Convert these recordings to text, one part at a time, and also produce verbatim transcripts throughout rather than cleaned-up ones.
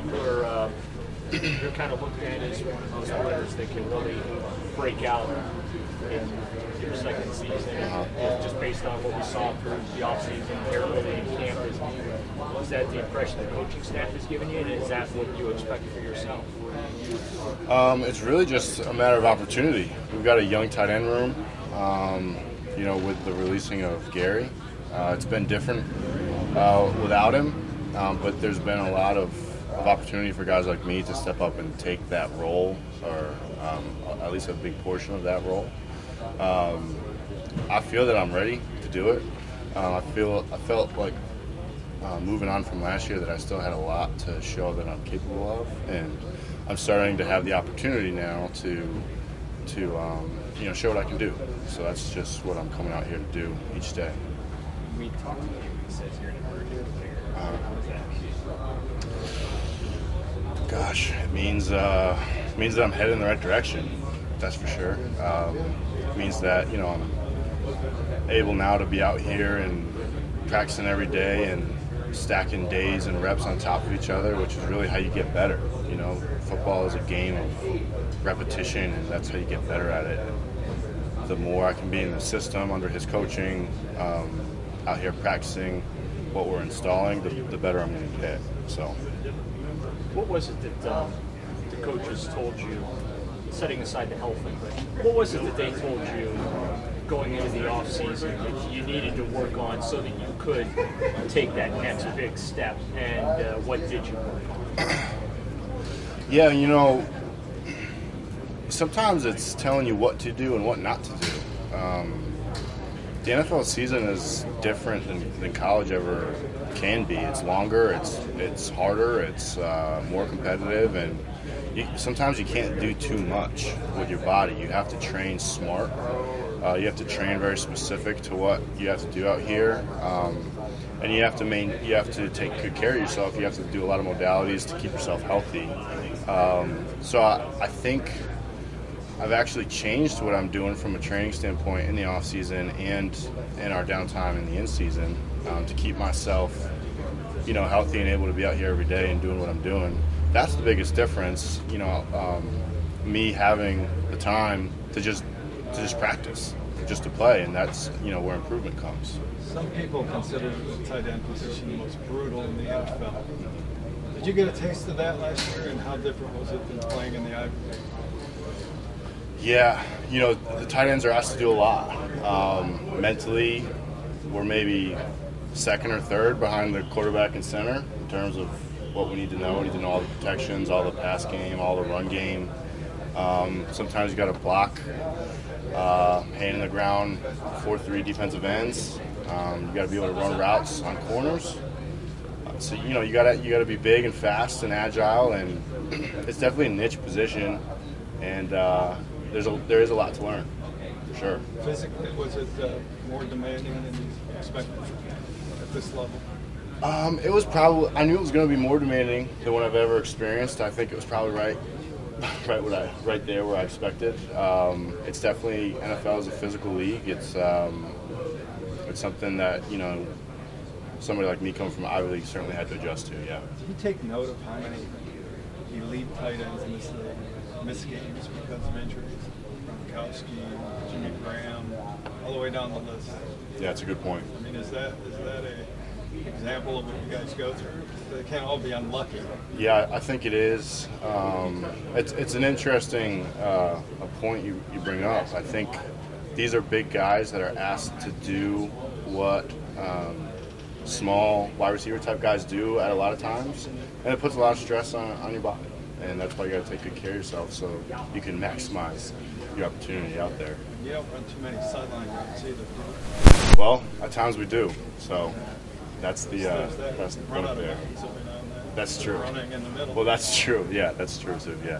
people are uh, you're kind of looked at as one of those players that can really break out in your second season, uh-huh. just based on what we saw through the offseason, here early in camp. Is, is that the impression the coaching staff has given you, and is that what you expect for yourself? Um, it's really just a matter of opportunity. We've got a young tight end room, um, you know, with the releasing of Gary. Uh, it's been different uh, without him, um, but there's been a lot of, of opportunity for guys like me to step up and take that role, or um, at least a big portion of that role. Um, I feel that I'm ready to do it. Uh, I feel I felt like uh, moving on from last year that I still had a lot to show that I'm capable of, and I'm starting to have the opportunity now to to um, you know, show what I can do. So that's just what I'm coming out here to do each day. We talked about you. He says you're an emerging player. Uh, How does that mean? Gosh, it means uh, it means that I'm headed in the right direction. That's for sure. Um, it means that, you know, I'm able now to be out here and practicing every day and stacking days and reps on top of each other, which is really how you get better. You know, football is a game of repetition, and that's how you get better at it. And the more I can be in the system under his coaching, um, out here practicing what we're installing, the, the better I'm going to get. So, what was it that um, the coaches told you, setting aside the health thing, but what was it that they told you going into the off season that you needed to work on so that you could take that next big step, and uh, what did you work on? Yeah, you know, sometimes it's telling you what to do and what not to do. Um, the N F L season is different than, than college ever can be. It's longer, it's it's harder, it's uh, more competitive, and you, sometimes you can't do too much with your body. You have to train smart. Uh, you have to train very specific to what you have to do out here, um, and you have to main, you have to take good care of yourself. You have to do a lot of modalities to keep yourself healthy. Um, so I, I think I've actually changed what I'm doing from a training standpoint in the off season and in our downtime in the in season um, to keep myself, you know, healthy and able to be out here every day and doing what I'm doing. That's the biggest difference. You know, um, me having the time to just to just practice, just to play, and that's, you know, where improvement comes. Some people consider the tight end position the most brutal in the N F L. Did you get a taste of that last year, and how different was it than playing in the Ivy League? Yeah, you know, the tight ends are asked to do a lot. Um, mentally, we're maybe second or third behind the quarterback and center in terms of what we need to know. We need to know all the protections, all the pass game, all the run game. Um, sometimes you got to block, uh, hand in the ground, four three defensive ends. Um, you got to be able to run routes on corners. Uh, so you know you got to you got to be big and fast and agile, and it's definitely a niche position, and uh, there's a there is a lot to learn, for sure. Physically, was it uh, more demanding than you expected at this level? Um, it was probably, I knew it was going to be more demanding than what I've ever experienced. I think it was probably right. Right, what I right there where I expected. Um, it's definitely, N F L is a physical league. It's um, it's something that, you know, somebody like me coming from Ivy League certainly had to adjust to. Yeah. Did you take note of how many elite tight ends in this league miss games because of injuries? Gronkowski, Jimmy Graham, all the way down the list. Yeah, it's a good point. I mean, is that is that a example of what you guys go through? They can't all be unlucky. Yeah, I think it is. Um, it's it's an interesting uh, a point you, you bring up. I think these are big guys that are asked to do what um, small wide receiver type guys do at a lot of times, and it puts a lot of stress on, on your body. And that's why you got to take good care of yourself so you can maximize your opportunity out there. You don't run too many sideline runs either. Well, at times we do. So. That's the uh, that's the point there. That's true. Running in the middle. Well, that's true. Yeah, that's true too. Yeah.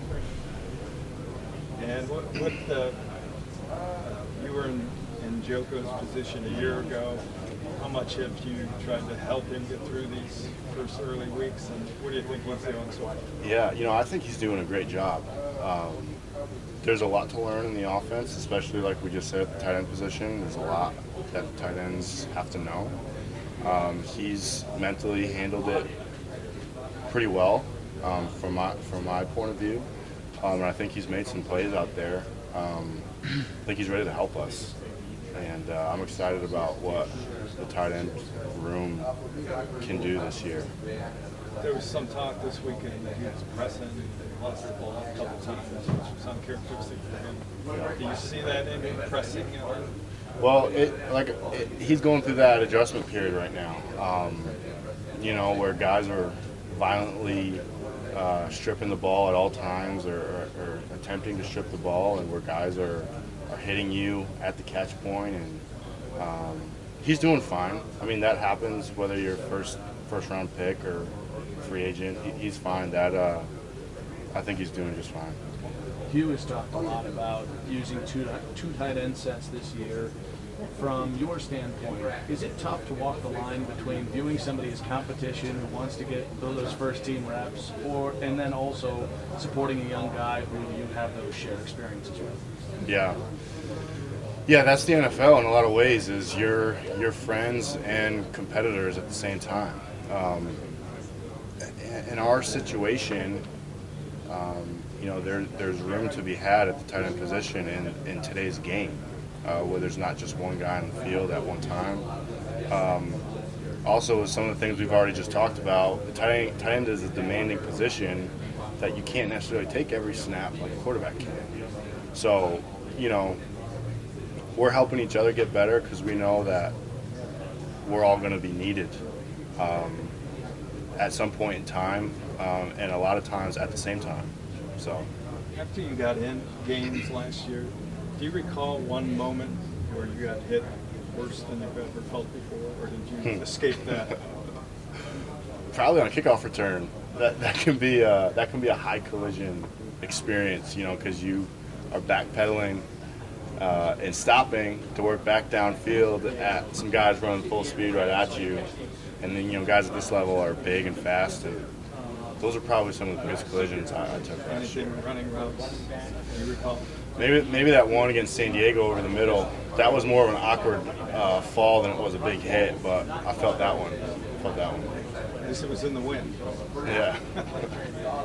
And what, what uh, you were in, in Joko's position a year ago. How much have you tried to help him get through these first early weeks, and what do you think he's doing so far? Yeah, you know, I think he's doing a great job. Um, there's a lot to learn in the offense, especially like we just said at the tight end position. There's a lot that the tight ends have to know. Um, he's mentally handled it pretty well um, from my from my point of view, um, and I think he's made some plays out there. Um, I think he's ready to help us, and uh, I'm excited about what the tight end room can do this year. There was some talk this weekend that he was pressing and lost the ball a couple times, which was uncharacteristic for him. Do you see that in him pressing? Uh, Well, it, like it, he's going through that adjustment period right now. Um, you know, where guys are violently uh, stripping the ball at all times, or, or, or attempting to strip the ball, and where guys are, are hitting you at the catch point. And um, he's doing fine. I mean, that happens whether you're first first round pick or free agent. He, he's fine. That uh, I think he's doing just fine. Hugh has talked a lot about using two two tight end sets this year. From your standpoint, is it tough to walk the line between viewing somebody as competition who wants to get those first team reps, or and then also supporting a young guy who you have those shared experiences with? Yeah. Yeah, that's the N F L in a lot of ways. Is you're you're friends and competitors at the same time. Um, in our situation, um, you know, there there's room to be had at the tight end position in, in today's game, uh, where there's not just one guy on the field at one time. Um, also, with some of the things we've already just talked about, the tight end, tight end is a demanding position that you can't necessarily take every snap like a quarterback can. So, you know, we're helping each other get better because we know that we're all going to be needed um, at some point in time, um, and a lot of times at the same time. So, after you got in games last year, do you recall one moment where you got hit worse than you've ever felt before, or did you Hmm. escape that? probably on a kickoff return, that that can be a, that can be a high collision experience, you know, because you are backpedaling uh, and stopping to work back downfield at some guys running full speed right at you, and then you know guys at this level are big and fast, and those are probably some of the biggest collisions I, I took last year. Anything running routes do you recall? Maybe maybe that one against San Diego over the middle. That was more of an awkward uh, fall than it was a big hit, but I felt that one. I felt that one. At least it was in the wind. Yeah.